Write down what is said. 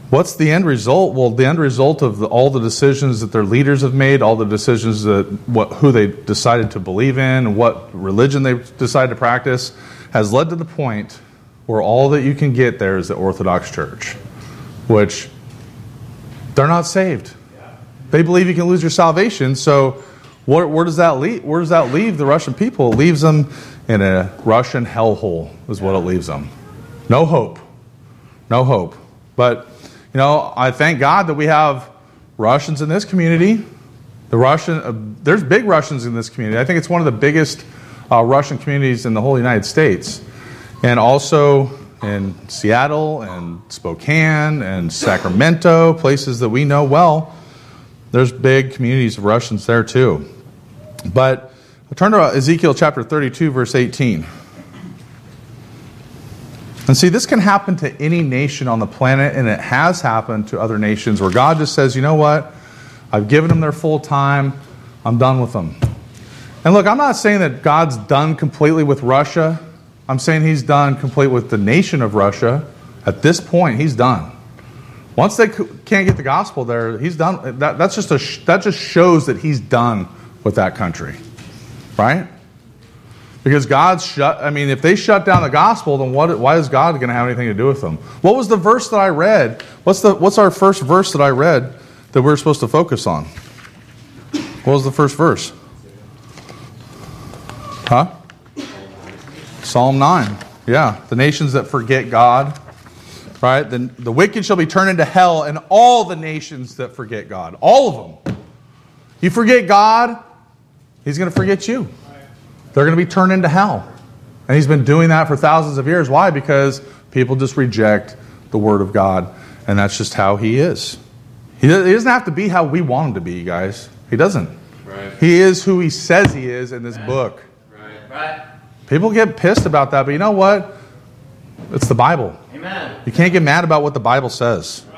What's the end result? Well, the end result of all the decisions that their leaders have made, all the decisions that who they decided to believe in, what religion they decided to practice, has led to the point where all that you can get there is the Orthodox Church, which they're not saved. They believe you can lose your salvation. So where does that leave? Where does that leave the Russian people? It leaves them in a Russian hellhole, is what it leaves them. No hope. No hope. But I thank God that we have Russians in this community. There's big Russians in this community. I think it's one of the biggest Russian communities in the whole United States. And also in Seattle and Spokane and Sacramento, places that we know well, there's big communities of Russians there too. But turn to Ezekiel chapter 32, verse 18. And see, this can happen to any nation on the planet, and it has happened to other nations where God just says, you know what? I've given them their full time. I'm done with them. And look, I'm not saying that God's done completely with Russia. I'm saying He's done complete with the nation of Russia. At this point, He's done. Once they can't get the gospel there, He's done. That just shows that He's done with that country, right? Because if they shut down the gospel, then why is God going to have anything to do with them? What was the verse that I read? What's our first verse that I read that we're supposed to focus on? What was the first verse? Huh? Psalm 9. Yeah, the nations that forget God, right? The wicked shall be turned into hell, and all the nations that forget God. All of them. You forget God, He's going to forget you. They're going to be turned into hell. And He's been doing that for thousands of years. Why? Because people just reject the Word of God. And that's just how He is. He doesn't have to be how we want Him to be, you guys. He doesn't. Right. He is who He says He is in this book. Right. People get pissed about that, but you know what? It's the Bible. Amen. You can't get mad about what the Bible says.